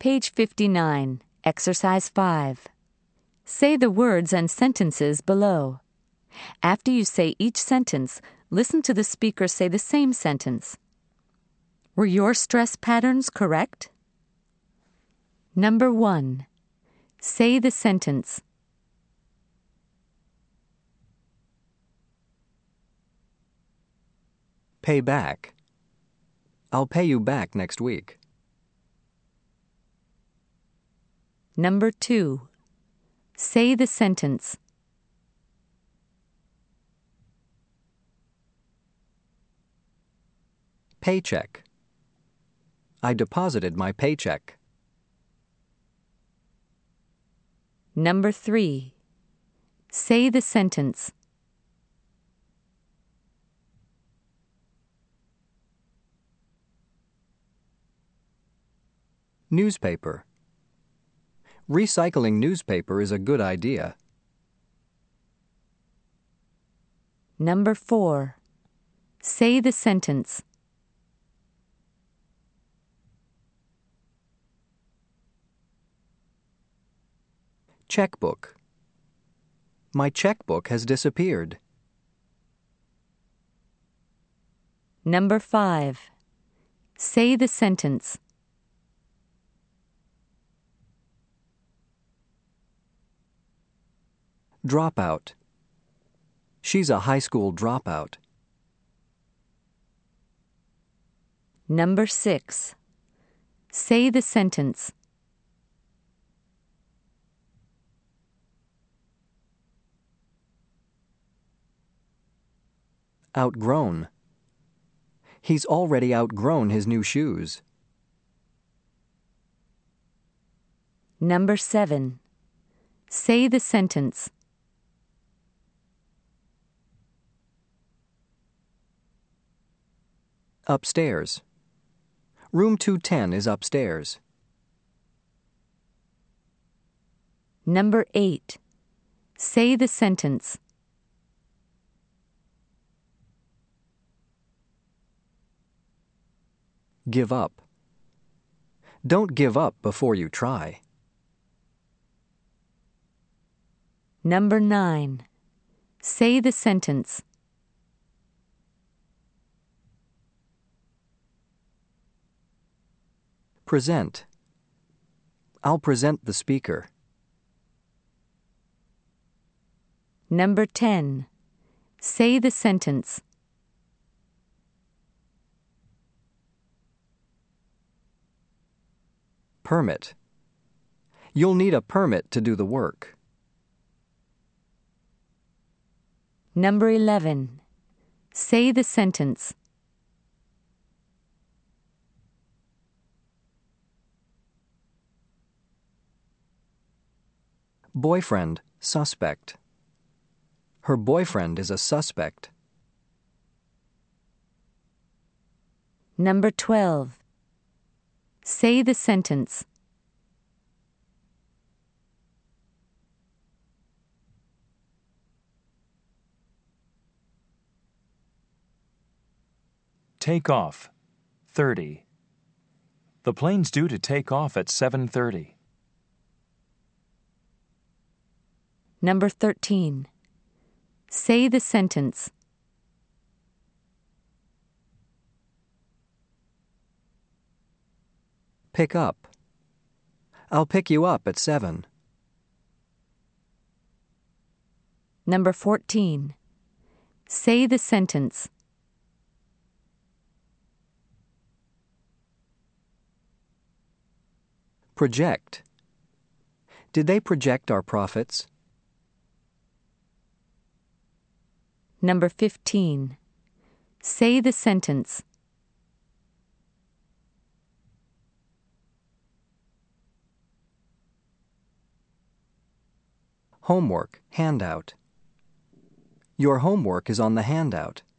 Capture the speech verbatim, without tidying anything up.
Page fifty-nine, Exercise five. Say the words and sentences below. After you say each sentence, listen to the speaker say the same sentence. Were your stress patterns correct? Number one. Say the sentence. Pay back. I'll pay you back next week. Number two. Say the sentence. Paycheck. I deposited my paycheck. Number three. Say the sentence. Newspaper. Recycling newspaper is a good idea. Number four. Say the sentence. Checkbook. My checkbook has disappeared. Number five. Say the sentence. Dropout. She's a high school dropout. Number six. Say the sentence. Outgrown. He's already outgrown his new shoes. Number seven. Say the sentence. Upstairs. Room two ten is upstairs. Number eight. Say the sentence. Give up. Don't give up before you try. Number nine. Say the sentence. Present. I'll present the speaker. Number ten. Say the sentence. Permit. You'll need a permit to do the work. Number eleven. Say the sentence. Boyfriend, suspect. Her boyfriend is a suspect. Number twelve. Say the sentence. Take off. thirty. The plane's due to take off at seven thirty. Number thirteen. Say the sentence. Pick up. I'll pick you up at seven. Number fourteen. Say the sentence. Project. Did they project our profits? Number fifteen. Say the sentence. Homework, handout. Your homework is on the handout.